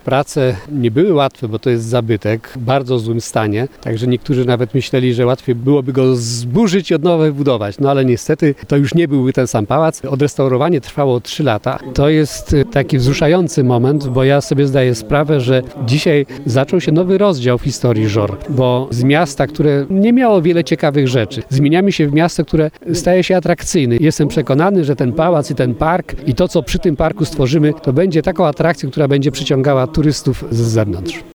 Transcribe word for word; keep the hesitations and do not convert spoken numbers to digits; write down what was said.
prace nie były łatwe, bo to jest zabytek w bardzo złym stanie, także niektórzy nawet myśleli, że łatwiej byłoby go zburzyć i od nowa wybudować. No ale niestety to już nie byłby ten sam pałac. Odrestaurowanie trwało trzy lata. To jest taki wzruszający moment, bo ja sobie zdaję sprawę, że dzisiaj zaczął się nowy rozdział w historii Żor, bo z miasta, które nie miało wiele ciekawych rzeczy, zmieniamy się w miasto, które staje się atrakcyjne. Jestem przekonany, że ten pałac i ten park i to, co przy tym parku stworzymy, to będzie taką atrakcją, która będzie przyciągała turystów z zewnątrz.